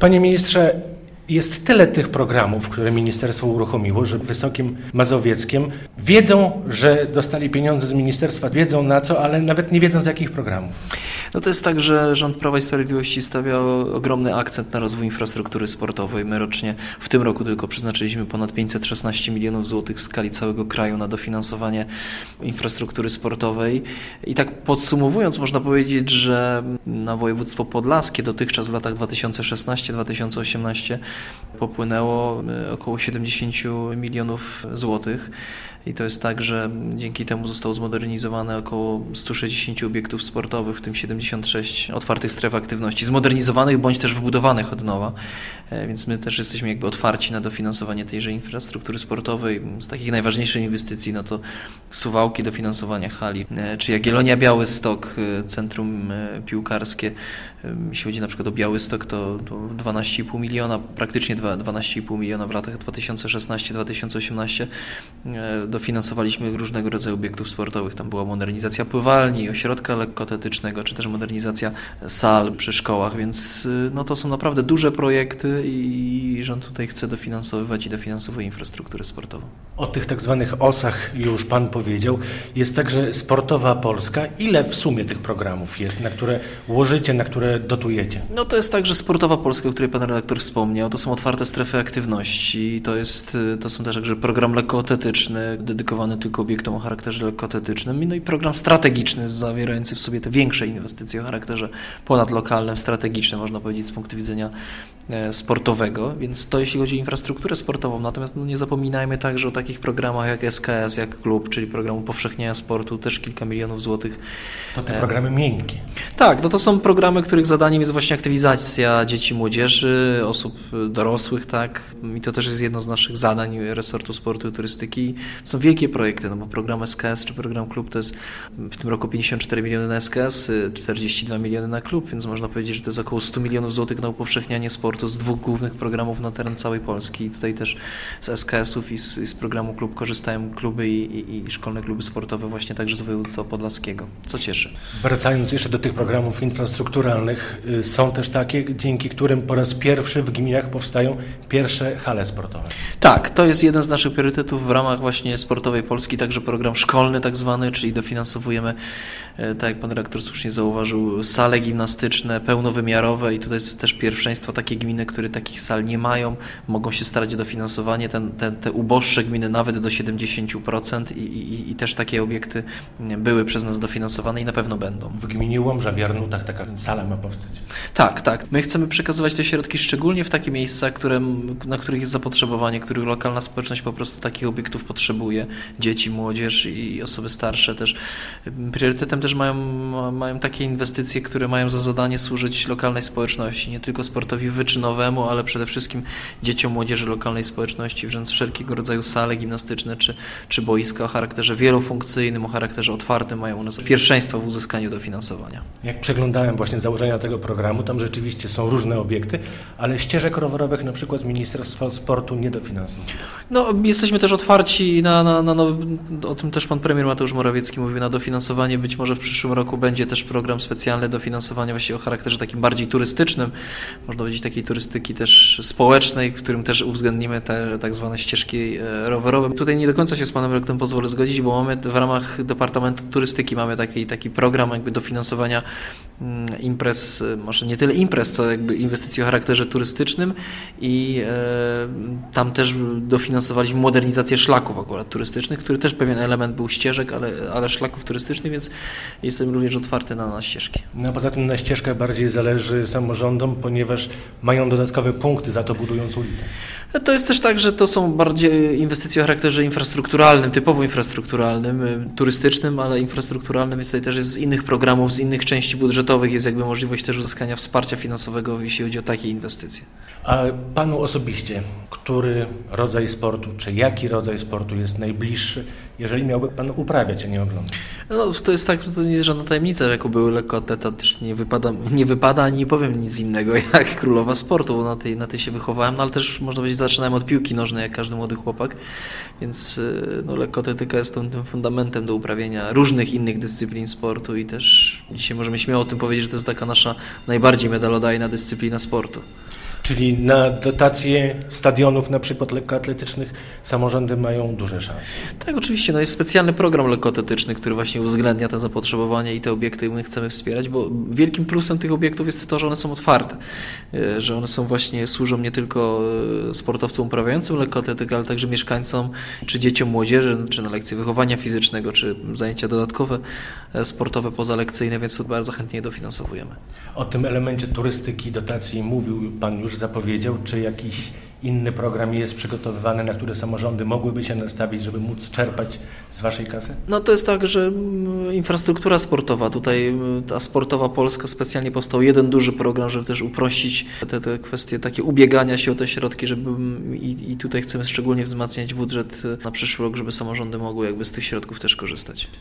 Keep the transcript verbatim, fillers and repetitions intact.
Panie ministrze, jest tyle tych programów, które ministerstwo uruchomiło, że w Wysokim Mazowieckiem wiedzą, że dostali pieniądze z ministerstwa, wiedzą na co, ale nawet nie wiedzą z jakich programów. No to jest tak, że rząd Prawa i Sprawiedliwości stawia ogromny akcent na rozwój infrastruktury sportowej. My rocznie w tym roku tylko przeznaczyliśmy ponad pięćset szesnaście milionów złotych w skali całego kraju na dofinansowanie infrastruktury sportowej. I tak podsumowując, można powiedzieć, że na województwo podlaskie dotychczas w latach dwa tysiące szesnastym do dwa tysiące osiemnastego popłynęło około siedemdziesiąt milionów złotych. I to jest tak, że dzięki temu zostało zmodernizowane około sto sześćdziesiąt obiektów sportowych, w tym siedemdziesiąt sześć otwartych stref aktywności, zmodernizowanych bądź też wybudowanych od nowa. Więc my też jesteśmy jakby otwarci na dofinansowanie tejże infrastruktury sportowej. Z takich najważniejszych inwestycji, no to Suwałki, dofinansowania hali, czy Jagiellonia Białystok, centrum piłkarskie. Jeśli chodzi na przykład o Białystok, to, to dwanaście i pół miliona, praktycznie dwanaście i pół miliona w latach dwa tysiące szesnastym do dwa tysiące osiemnastego dofinansowaliśmy różnego rodzaju obiektów sportowych. Tam była modernizacja pływalni, ośrodka lekkoatletycznego, czy też modernizacja sal przy szkołach, więc no to są naprawdę duże projekty i rząd tutaj chce dofinansowywać i dofinansowuje infrastrukturę sportową. O tych tak zwanych osach już Pan powiedział. Jest także Sportowa Polska. Ile w sumie tych programów jest, na które łożycie, na które dotujecie? No to jest także Sportowa Polska, o której Pan redaktor wspomniał. To są otwarte strefy aktywności. To jest, to są też także program lekkoatletyczny, dedykowany tylko obiektom o charakterze lekkoatletycznym. No i program strategiczny, zawierający w sobie te większe inwestycje o charakterze ponadlokalnym, strategicznym, można powiedzieć, z punktu widzenia sportowego, więc to jeśli chodzi o infrastrukturę sportową. Natomiast no nie zapominajmy także o takich programach jak S K S, jak Klub, czyli programu upowszechniania sportu, też kilka milionów złotych. To te programy miękkie. Tak, no to są programy, których zadaniem jest właśnie aktywizacja dzieci, młodzieży, osób dorosłych, tak. I to też jest jedno z naszych zadań resortu sportu i turystyki. Są wielkie projekty, no bo program S K S czy program Klub to jest w tym roku pięćdziesiąt cztery miliony na S K S, czterdzieści dwa miliony na Klub, więc można powiedzieć, że to jest około sto milionów złotych na upowszechnianie sportu z dwóch głównych programów na teren całej Polski. I tutaj też z S K S-ów i z, i z programu Klub korzystają kluby i, i, i szkolne kluby sportowe właśnie także z województwa podlaskiego, co cieszy. Wracając jeszcze do tych programów infrastrukturalnych, są też takie, dzięki którym po raz pierwszy w gminach powstają pierwsze hale sportowe. Tak, to jest jeden z naszych priorytetów w ramach właśnie Sportowej Polski, także program szkolny tak zwany, czyli dofinansowujemy, tak jak pan redaktor słusznie zauważył, sale gimnastyczne pełnowymiarowe i tutaj jest też pierwszeństwo. Takie gminy, które takich sal nie mają, mogą się starać o dofinansowanie, ten, te, te uboższe gminy nawet do siedemdziesiąt procent i, i, i też takie obiekty były przez nas dofinansowane i na pewno będą. W gminie Łomża, w Jarnutach taka sala ma powstać. Tak, tak. My chcemy przekazywać te środki szczególnie w takie miejsca, które, na których jest zapotrzebowanie, których lokalna społeczność po prostu takich obiektów potrzebuje. Dzieci, młodzież i osoby starsze też. Priorytetem też mają, mają takie inwestycje, które mają za zadanie służyć lokalnej społeczności, nie tylko sportowi wyczynowemu, ale przede wszystkim dzieciom, młodzieży lokalnej społeczności, wręcz wszelkiego rodzaju sale gimnastyczne czy, czy boiska o charakterze wielofunkcyjnym, o charakterze otwartym mają u nas pierwszeństwo w uzyskaniu dofinansowania. Jak przeglądałem właśnie założenia tego programu, tam rzeczywiście są różne obiekty, ale ścieżek rowerowych na przykład Ministerstwo Sportu nie dofinansuje. No, jesteśmy też otwarci na, na, na nowy, o tym też pan premier Mateusz Morawiecki mówił, na dofinansowanie. Być może w przyszłym roku będzie też program specjalny dofinansowania właśnie o charakterze takim bardziej turystycznym, można powiedzieć takiej turystyki też społecznej, w którym też uwzględnimy te tak zwane ścieżki rowerowe. Tutaj nie do końca się z panem rektorem pozwolę zgodzić, bo mamy w ramach Departamentu Turystyki mamy taki, taki program jakby dofinansowania imprez, może nie tyle imprez, co jakby inwestycji o charakterze turystycznym i e, tam też dofinansowaliśmy modernizację szlaków akurat turystycznych, który też pewien element był ścieżek, ale, ale szlaków turystycznych, więc jestem również otwarty na, na ścieżki. No a poza tym na ścieżkach bardziej zależy samorządom, ponieważ mają dodatkowe punkty za to budując ulicę. To jest też tak, że to są bardziej inwestycje o charakterze infrastrukturalnym, typowo infrastrukturalnym, turystycznym, ale infrastrukturalnym, więc tutaj też jest z innych programów, z innych części budżetowych jest jakby możliwość też uzyskania wsparcia finansowego, jeśli chodzi o takie inwestycje. A panu osobiście, który rodzaj sportu, czy jaki rodzaj sportu jest najbliższy, jeżeli miałby pan uprawiać, a nie oglądać? No, to jest tak, że to nie jest żadna tajemnica, jako były lekkoatleta też nie wypada, nie wypada ani nie powiem nic innego jak królowa sportu, bo na tej, na tej się wychowałem, no ale też można powiedzieć, zaczynałem od piłki nożnej, jak każdy młody chłopak, więc no, lekkoatletyka jest tym, tym fundamentem do uprawiania różnych innych dyscyplin sportu i też dzisiaj możemy śmiało o tym powiedzieć, że to jest taka nasza najbardziej medalodajna dyscyplina sportu. Czyli na dotacje stadionów, na przykład lekkoatletycznych, samorządy mają duże szanse. Tak, oczywiście. No jest specjalny program lekkoatletyczny, który właśnie uwzględnia to zapotrzebowanie i te obiekty my chcemy wspierać, bo wielkim plusem tych obiektów jest to, że one są otwarte, że one są właśnie, służą nie tylko sportowcom uprawiającym lekkoatletykę, ale także mieszkańcom, czy dzieciom, młodzieży, czy na lekcje wychowania fizycznego, czy zajęcia dodatkowe, sportowe, pozalekcyjne, więc to bardzo chętnie dofinansowujemy. O tym elemencie turystyki, dotacji mówił Pan już, zapowiedział. Czy jakiś inny program jest przygotowywany, na który samorządy mogłyby się nastawić, żeby móc czerpać z Waszej kasy? No to jest tak, że infrastruktura sportowa, tutaj ta Sportowa Polska, specjalnie powstał jeden duży program, żeby też uprościć te, te kwestie takie ubiegania się o te środki, żeby i, i tutaj chcemy szczególnie wzmacniać budżet na przyszły rok, żeby samorządy mogły jakby z tych środków też korzystać.